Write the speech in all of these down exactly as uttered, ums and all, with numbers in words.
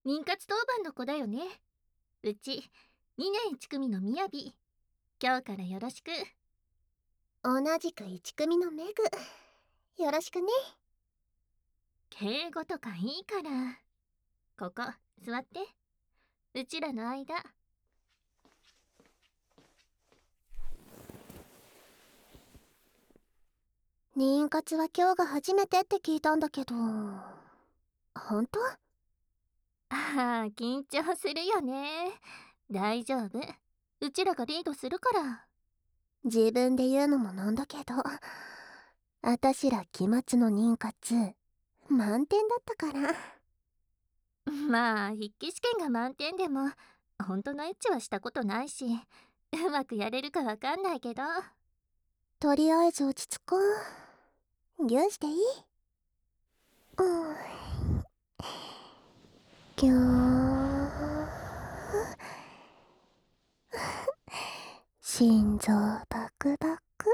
妊活当番の子だよね。うちにねんいち組のみやび。今日からよろしく。 同じくいち組のメグ。よろしくね。 敬語とかいいから。ここ座って。うちらの間。 妊活は今日が初めてって聞いたんだけど、本当？ ああ、緊張するよね。大丈夫。うちらがリードするから。 自分で言うのもなんだけど、あたしら期末の妊活満点だったから。 まあ筆記試験が満点でも本当のエッチはしたことないし、うまくやれるかわかんないけど。 とりあえず落ち着こう。ギューしていい？うん。ぎゅー。心臓バクバク。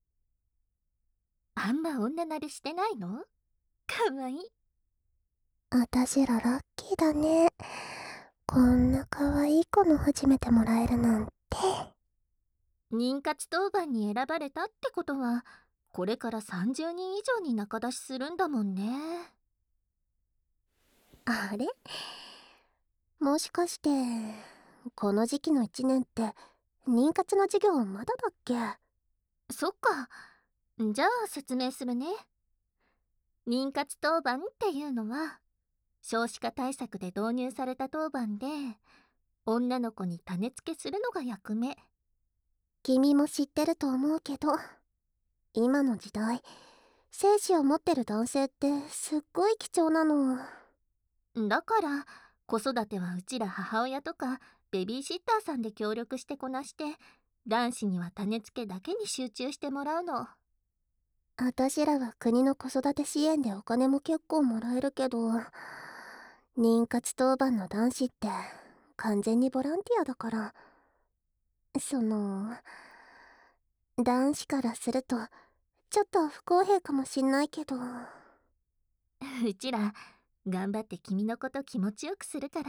あんま女慣れしてないの？かわいい。 あたしらラッキーだね。こんな可愛い子の初めてもらえるなんて。 妊活当番に選ばれたってことはこれからさんじゅうにん以上に仲出しするんだもんね。 あれ？もしかしてこの時期のいちねんって妊活の授業まだだっけ？ そっか。じゃあ説明するね。妊活当番っていうのは少子化対策で導入された当番で、女の子に種付けするのが役目。 君も知ってると思うけど、今の時代精子を持ってる男性ってすっごい貴重なの。 だから子育てはうちら母親とかベビーシッターさんで協力してこなして、男子には種付けだけに集中してもらうの。 あたしらは国の子育て支援でお金も結構もらえるけど、妊活当番の男子って完全にボランティアだから、その男子からするとちょっと不公平かもしんないけど。 うちら頑張って君のこと気持ちよくするから。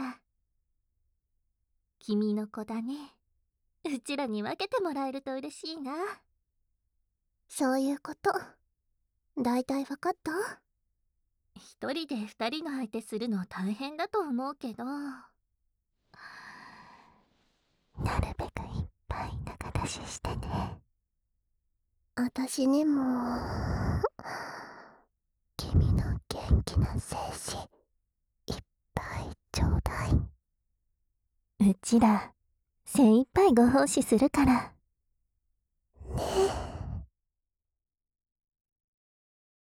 君の子だね。うちらに分けてもらえると嬉しいな。 そういうこと。だいたい分かった？ 一人で二人の相手するの大変だと思うけど。 なるべくいっぱい仲出ししてね。あたしにも君の元気な精子いっぱいちょうだい。 うちら精一杯ご奉仕するから。 ねえ。